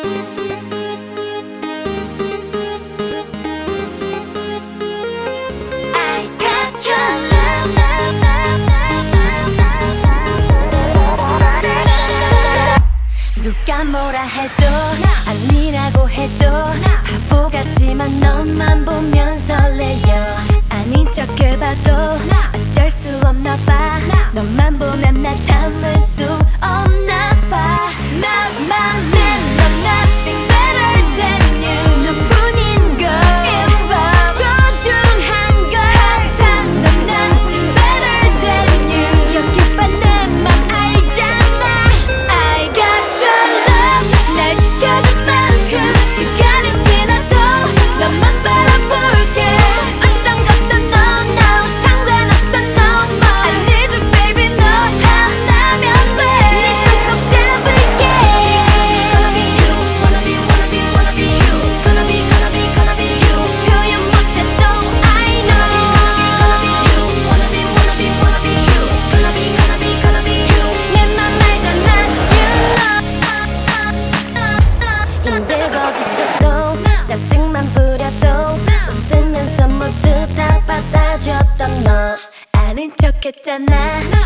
누가 뭐라 해도 아니라고 해도 바보 같지만 너만 보면 설레요. 아닌 척 해봐도 어쩔 수 없나 봐. 너만 보면 나 참을 수 없나 봐. 나만 내 넌 nothing better than you. 너뿐인 걸 소중한 걸 항상 넌 nothing better than you. 여기 봐 내 맘 알잖아. I got your love. 날 지켜줄 만큼 시간이 지나도 너만 바라볼게. 어떤 것도 no no 상관없어 no more. I need you baby 너 하나면 돼. 네 손 꼭 잡을게. Gonna be you wanna be wanna be wanna be you. Gonna be gonna be gonna be you. 표현 못해도 I know. Gonna be you wanna be wanna be wanna be you. Gonna be gonna be gonna be you. 내 맘 알잖아 you know. 힘들고 지쳐도 짜증만 부려도 웃으면서 모두 다 받아줬던 너 아닌 척했잖아.